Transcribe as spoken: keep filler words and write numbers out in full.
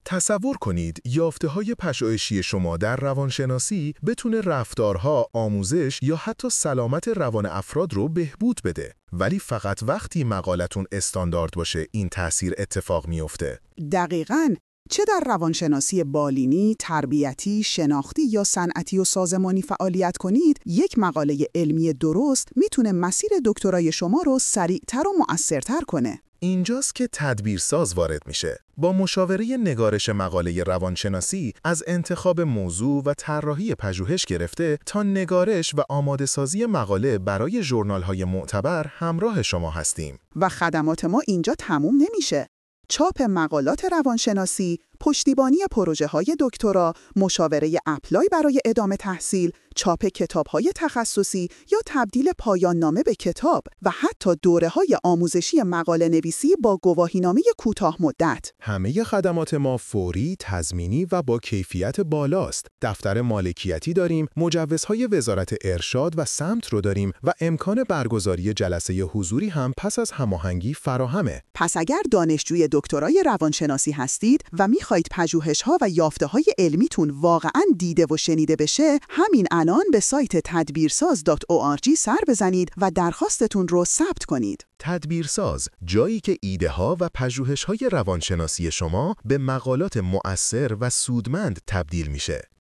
تصور کنید یافته‌های پژوهشی شما در روانشناسی بتونه رفتارها، آموزش یا حتی سلامت روان افراد رو بهبود بده. ولی فقط وقتی مقالتون استاندارد باشه این تأثیر اتفاق میفته. دقیقاً. چه در روانشناسی بالینی، تربیتی، شناختی یا صنعتی و سازمانی فعالیت کنید، یک مقاله علمی درست میتونه مسیر دکترای شما رو سریعتر و مؤثرتر کنه. اینجاست که تدبیرساز وارد میشه. با مشاوره نگارش مقاله روانشناسی از انتخاب موضوع و طراحی پژوهش گرفته تا نگارش و آماده سازی مقاله برای ژورنال‌های معتبر همراه شما هستیم. و خدمات ما اینجا تموم نمیشه. چاپ مقالات روانشناسی، پشتیبانی پروژه‌های دکترا، مشاوره اپلای برای ادامه تحصیل، چاپ کتاب‌های تخصصی یا تبدیل پایان نامه به کتاب و حتی دوره‌های آموزشی مقاله نویسی با گواهینامه کوتاه مدت. همه خدمات ما فوری، تضمینی و با کیفیت بالاست. دفتر مالکیتی داریم، مجوزهای وزارت ارشاد و سمت رو داریم و امکان برگزاری جلسه حضوری هم پس از هماهنگی فراهمه. پس اگر دانشجوی دکترای روانشناسی هستید و می‌خواید پژوهش‌ها و یافته‌های علمیتون واقعاً دیده و شنیده بشه، همین الان به سایت تدبیرساز دات او آر جی سر بزنید و درخواستتون رو ثبت کنید. تدبیرساز، جایی که ایده‌ها و پژوهش‌های روانشناسی شما به مقالات مؤثر و سودمند تبدیل میشه.